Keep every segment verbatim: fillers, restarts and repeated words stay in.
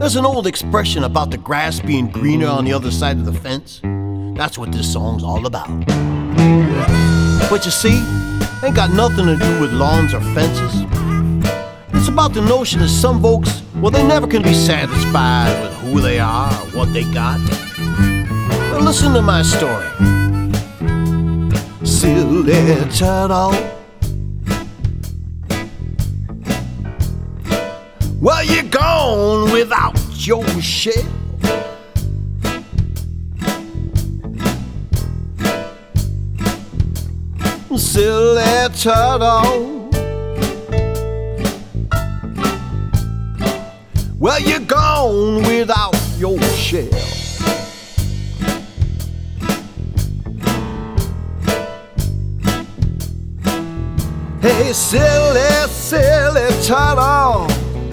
There's an old expression about the grass being greener on the other side of the fence. That's what this song's all about. But you see, ain't got nothing to do with lawns or fences. It's about the notion that some folks, well, they never can be satisfied with who they are or what they got. Well, listen to my story. Silly turtle, well, you're gone without your shell. Silly turtle, well, you're gone without your shell. Hey, silly, silly turtle,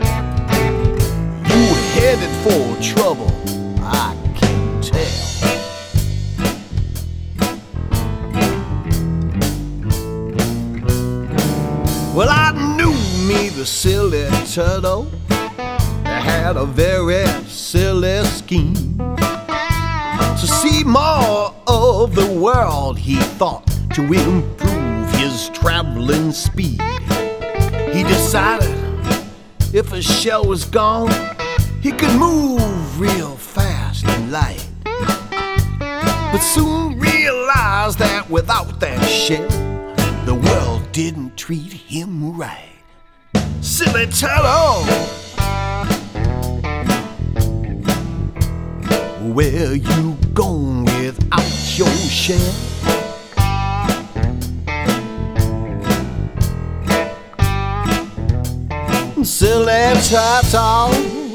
you headed for trouble, I can tell. Well, I knew me, the silly turtle, that had a very silly scheme. To see more of the world, he thought, to improve his traveling speed. He decided if a shell was gone, he could move real fast and light. But soon realized that without that shell, the world didn't treat him right. Silly turtle, where you going without your shell? Silly turtle,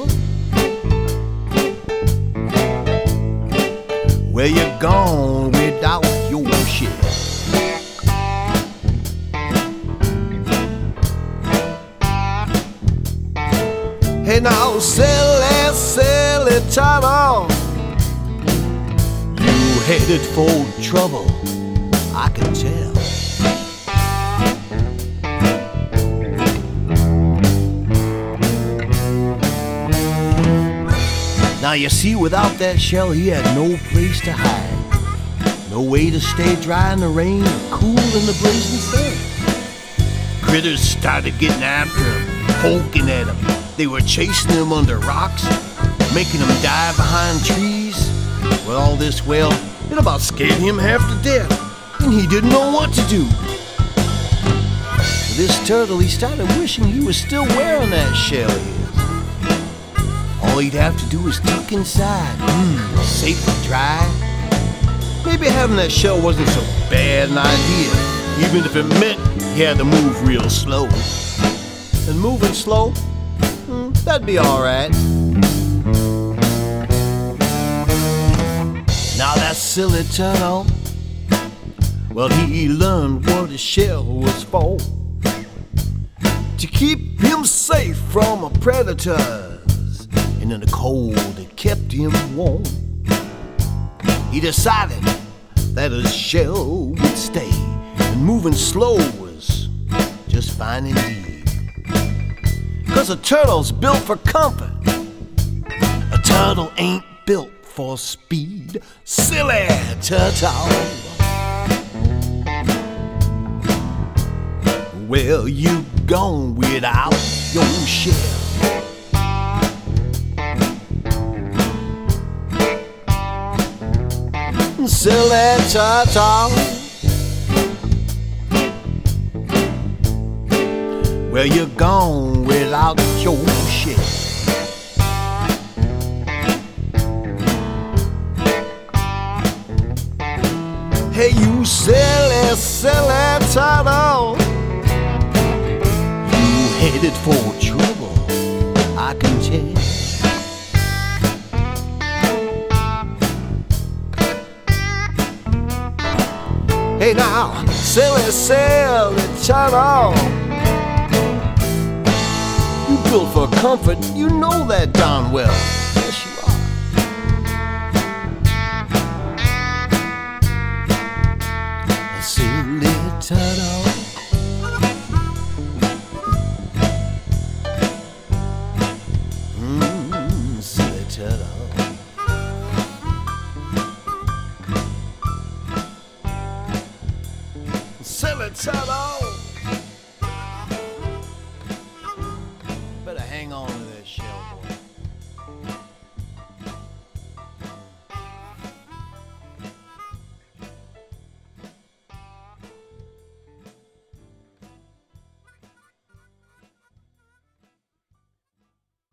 where you gone without your shell? Hey now, silly, silly turtle, you headed for trouble, I can tell. Now you see, without that shell, he had no place to hide, no way to stay dry in the rain or cool in the blazing sun. Critters started getting after him, poking at him. They were chasing him under rocks, making him dive behind trees. Well, all this, well, it about scared him half to death, and he didn't know what to do. For this turtle, he started wishing he was still wearing that shell here. All he'd have to do is tuck inside, mm, safe and dry. Maybe having that shell wasn't so bad an idea, even if it meant he had to move real slow. And moving slow, mm, that'd be alright. Now that silly turtle, well, he learned what a shell was for, to keep him safe from predators. And in the cold, it kept him warm. He decided that his shell would stay, and moving slow was just fine indeed. Cause a turtle's built for comfort, a turtle ain't built for speed. Silly turtle, well, you gone without your shell? Silly turtle, where you gone without your shell? Hey, you silly, silly turtle, you headed for trouble, I can tell. Hey now, silly, silly turtle, you built for comfort, you know that darn well. Yes, you are. A silly turtle, mm, turtle. Silly turtle.